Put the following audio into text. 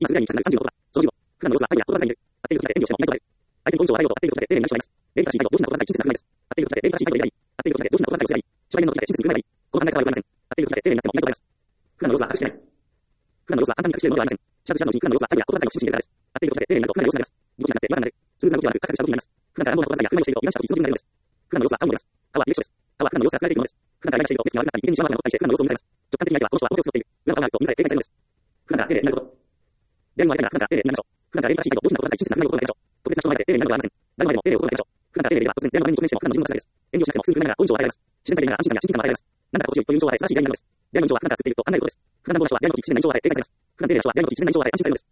今すぐに136度だ。その15、普段の様子は相手や言葉がいる。当ていることで演技をしてもいないことである。相手の根性を洗いようと当ていることで丁寧に内緒になります。礼儀正しい態度を上品な言葉遣いで真実な行為ないです。当ていることで礼儀正しい態度であり、当ていることで上品な言葉遣いをしてあり、初対面の時で真実に含めない。この考え方はよくありません。当ていることで丁寧になってもいないことであります。普段の様子は隠してない。普段の様子は簡単に隠しているものではありません。シャツジャンのうち普段の様子は相手や言葉遣いを中心に入れるからです。当ていることで丁寧になるとかなり様子になります。ぎこちなくなって違和感なる。スムーズな動きはなく、カクカクした動きになります。普段から乱暴な言葉遣いや振る舞いをしていると、いらしたときその気分になるのです。普段の様子は青のです。青は履歴書です。青は普段の様子が伝えているものです。普段からイライラしていると、目つきが悪くなったり、一見にしまわなくなったりして、普段の様子を見られます。直感的に相手はこの人は表を作っている。裏の顔があると見られ警戒されるのです。普段から丁寧になること。電話相手が普段から丁寧になりましょう。普段から礼儀正しい態度を上品な言葉遣い真実な行為を行いましょう。特別な人の前で丁寧になることはありません。誰の前でも丁寧を心がけましょう。普段から丁寧では突然電話の前に直面しても普段の自分のつらいです。演技をしなくても普通に触れながら好印象を与えられます。自然体でいながら安心感や親近感を与えられます。なんだか心地よいという印象を与え、素晴らしい出会いになるのです。出会いの印象は普段から作っていると考えることです。普段の暴力な人は出会いの時自然な印象を与え警戒されます。普段丁寧な人は出会いの時自然な印象を与え安心されるのです。